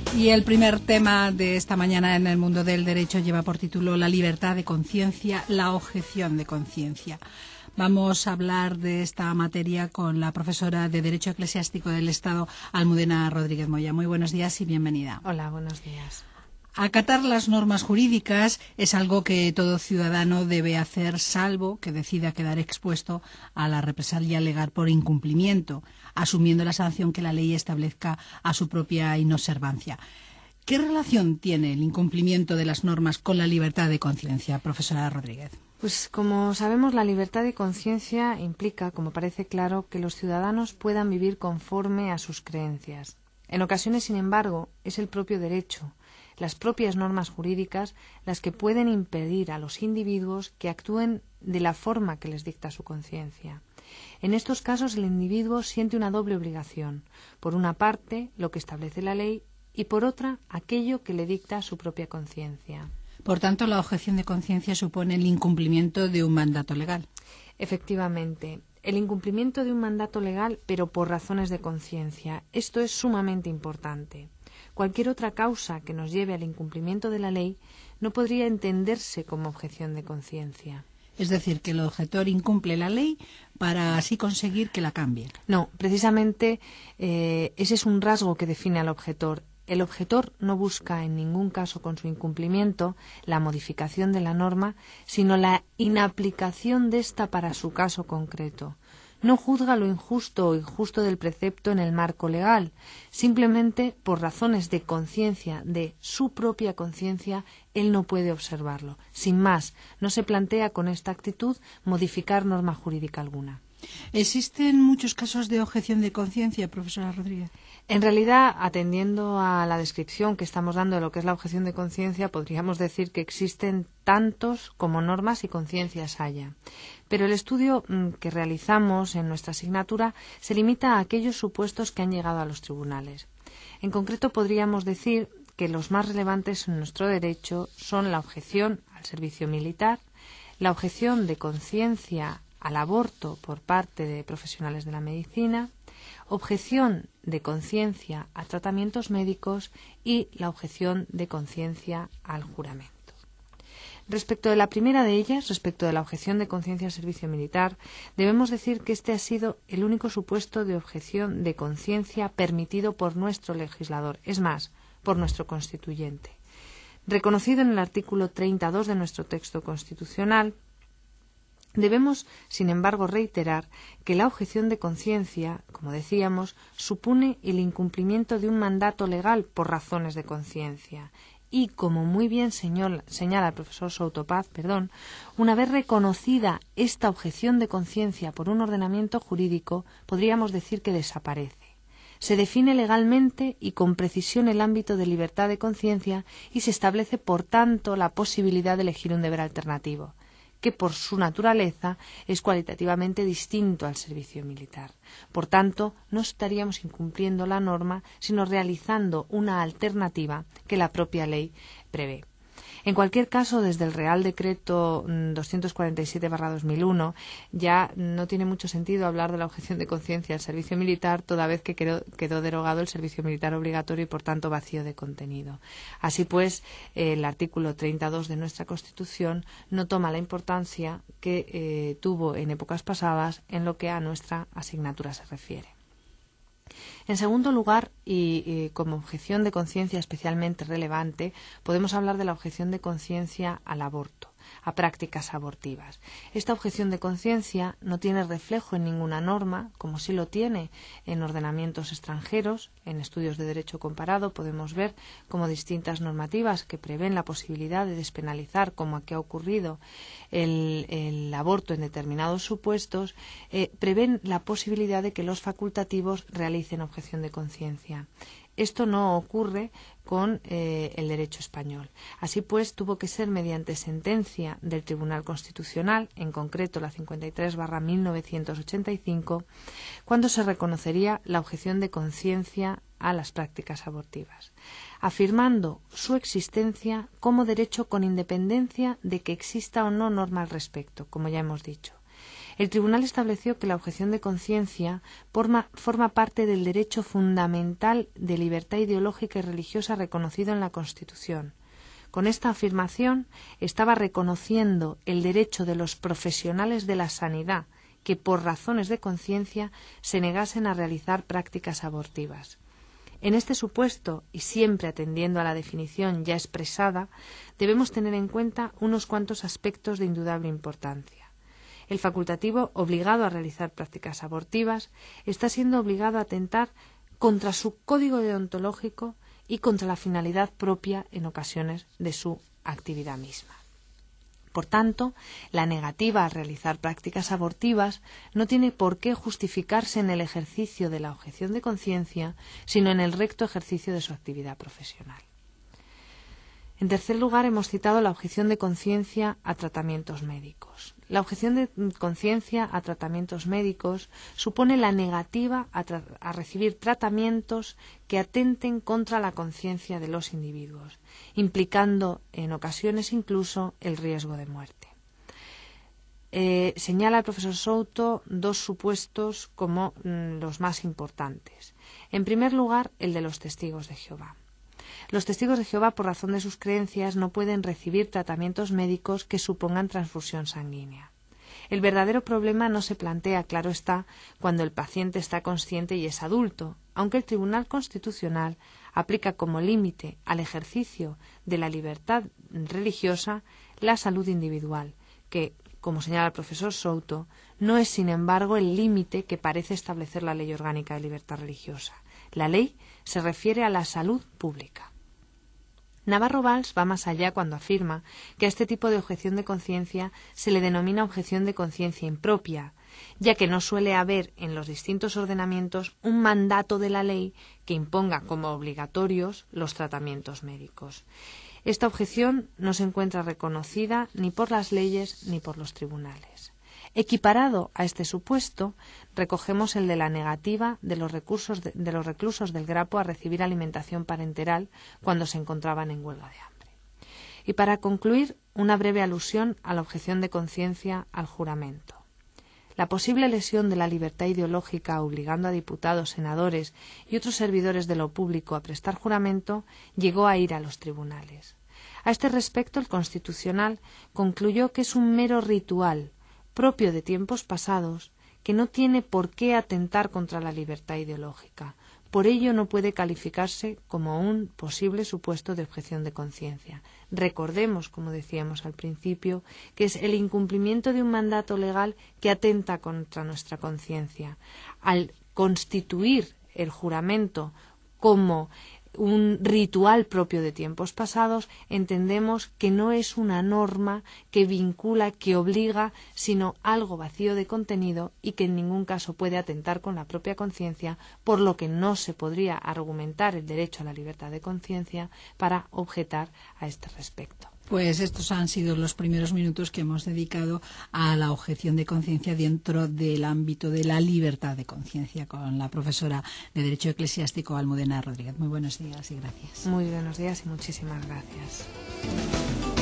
Y el primer tema de esta mañana en el mundo del derecho lleva por título La libertad de conciencia, la objeción de conciencia. Vamos a hablar de esta materia con la profesora de Derecho Eclesiástico del Estado, Almudena Rodríguez Moya. Muy buenos días y bienvenida. Hola, buenos días. Acatar las normas jurídicas es algo que todo ciudadano debe hacer, salvo que decida quedar expuesto a la represalia legal por incumplimiento, asumiendo la sanción que la ley establezca a su propia inobservancia. ¿Qué relación tiene el incumplimiento de las normas con la libertad de conciencia, profesora Rodríguez? Pues como sabemos, la libertad de conciencia implica, como parece claro, que los ciudadanos puedan vivir conforme a sus creencias. En ocasiones, sin embargo, es el propio derecho, las propias normas jurídicas, las que pueden impedir a los individuos que actúen de la forma que les dicta su conciencia. En estos casos, el individuo siente una doble obligación. Por una parte, lo que establece la ley, y por otra, aquello que le dicta su propia conciencia. Por tanto, la objeción de conciencia supone el incumplimiento de un mandato legal. Efectivamente, el incumplimiento de un mandato legal, pero por razones de conciencia. Esto es sumamente importante. Cualquier otra causa que nos lleve al incumplimiento de la ley no podría entenderse como objeción de conciencia. Es decir, que el objetor incumple la ley para así conseguir que la cambie. No, precisamente ese es un rasgo que define al objetor. El objetor no busca en ningún caso con su incumplimiento la modificación de la norma, sino la inaplicación de ésta para su caso concreto. No juzga lo injusto o injusto del precepto en el marco legal. Simplemente por razones de conciencia, de su propia conciencia, él no puede observarlo. Sin más, no se plantea con esta actitud modificar norma jurídica alguna. ¿Existen muchos casos de objeción de conciencia, profesora Rodríguez? En realidad, atendiendo a la descripción que estamos dando de lo que es la objeción de conciencia, podríamos decir que existen tantos como normas y conciencias haya. Pero el estudio que realizamos en nuestra asignatura se limita a aquellos supuestos que han llegado a los tribunales. En concreto, podríamos decir que los más relevantes en nuestro derecho son la objeción al servicio militar, la objeción de conciencia al aborto por parte de profesionales de la medicina, objeción de conciencia a tratamientos médicos y la objeción de conciencia al juramento. Respecto de la primera de ellas, respecto de la objeción de conciencia al servicio militar, debemos decir que este ha sido el único supuesto de objeción de conciencia permitido por nuestro legislador, es más, por nuestro constituyente. Reconocido en el artículo 32 de nuestro texto constitucional, debemos, sin embargo, reiterar que la objeción de conciencia, como decíamos, supone el incumplimiento de un mandato legal por razones de conciencia. Y, como muy bien señala el profesor Soutopaz, una vez reconocida esta objeción de conciencia por un ordenamiento jurídico, podríamos decir que desaparece. Se define legalmente y con precisión el ámbito de libertad de conciencia y se establece, por tanto, la posibilidad de elegir un deber alternativo, que por su naturaleza es cualitativamente distinto al servicio militar. Por tanto, no estaríamos incumpliendo la norma, sino realizando una alternativa que la propia ley prevé. En cualquier caso, desde el Real Decreto 247/2001 ya no tiene mucho sentido hablar de la objeción de conciencia al servicio militar, toda vez que quedó derogado el servicio militar obligatorio y, por tanto, vacío de contenido. Así pues, el artículo 32 de nuestra Constitución no toma la importancia que tuvo en épocas pasadas en lo que a nuestra asignatura se refiere. En segundo lugar, y como objeción de conciencia especialmente relevante, podemos hablar de la objeción de conciencia al aborto, a prácticas abortivas. Esta objeción de conciencia no tiene reflejo en ninguna norma, como sí lo tiene en ordenamientos extranjeros. En estudios de derecho comparado podemos ver cómo distintas normativas que prevén la posibilidad de despenalizar, como aquí ha ocurrido, el aborto en determinados supuestos, prevén la posibilidad de que los facultativos realicen objeción de conciencia. Esto no ocurre con el derecho español. Así pues, tuvo que ser mediante sentencia del Tribunal Constitucional, en concreto la 53/1985, cuando se reconocería la objeción de conciencia a las prácticas abortivas, afirmando su existencia como derecho con independencia de que exista o no norma al respecto, como ya hemos dicho. El tribunal estableció que la objeción de conciencia forma parte del derecho fundamental de libertad ideológica y religiosa reconocido en la Constitución. Con esta afirmación estaba reconociendo el derecho de los profesionales de la sanidad que por razones de conciencia se negasen a realizar prácticas abortivas. En este supuesto, y siempre atendiendo a la definición ya expresada, debemos tener en cuenta unos cuantos aspectos de indudable importancia. El facultativo obligado a realizar prácticas abortivas está siendo obligado a atentar contra su código deontológico y contra la finalidad propia en ocasiones de su actividad misma. Por tanto, la negativa a realizar prácticas abortivas no tiene por qué justificarse en el ejercicio de la objeción de conciencia, sino en el recto ejercicio de su actividad profesional. En tercer lugar, hemos citado la objeción de conciencia a tratamientos médicos. La objeción de conciencia a tratamientos médicos supone la negativa a recibir tratamientos que atenten contra la conciencia de los individuos, implicando en ocasiones incluso el riesgo de muerte. Señala el profesor Souto dos supuestos como los más importantes. En primer lugar, el de los testigos de Jehová. Los testigos de Jehová, por razón de sus creencias, no pueden recibir tratamientos médicos que supongan transfusión sanguínea. El verdadero problema no se plantea, claro está, cuando el paciente está consciente y es adulto, aunque el Tribunal Constitucional aplica como límite al ejercicio de la libertad religiosa la salud individual, que, como señala el profesor Souto, no es, sin embargo, el límite que parece establecer la Ley Orgánica de Libertad Religiosa. La ley se refiere a la salud pública. Navarro Valls va más allá cuando afirma que a este tipo de objeción de conciencia se le denomina objeción de conciencia impropia, ya que no suele haber en los distintos ordenamientos un mandato de la ley que imponga como obligatorios los tratamientos médicos. Esta objeción no se encuentra reconocida ni por las leyes ni por los tribunales. Equiparado a este supuesto, recogemos el de la negativa de los reclusos del Grapo a recibir alimentación parenteral cuando se encontraban en huelga de hambre. Y para concluir, una breve alusión a la objeción de conciencia al juramento. La posible lesión de la libertad ideológica obligando a diputados, senadores y otros servidores de lo público a prestar juramento llegó a ir a los tribunales. A este respecto, el Constitucional concluyó que es un mero ritual propio de tiempos pasados, que no tiene por qué atentar contra la libertad ideológica. Por ello no puede calificarse como un posible supuesto de objeción de conciencia. Recordemos, como decíamos al principio, que es el incumplimiento de un mandato legal que atenta contra nuestra conciencia. Al constituir el juramento como un ritual propio de tiempos pasados, entendemos que no es una norma que vincula, que obliga, sino algo vacío de contenido y que en ningún caso puede atentar con la propia conciencia, por lo que no se podría argumentar el derecho a la libertad de conciencia para objetar a este respecto. Pues estos han sido los primeros minutos que hemos dedicado a la objeción de conciencia dentro del ámbito de la libertad de conciencia con la profesora de Derecho Eclesiástico Almudena Rodríguez. Muy buenos días y gracias. Muy buenos días y muchísimas gracias.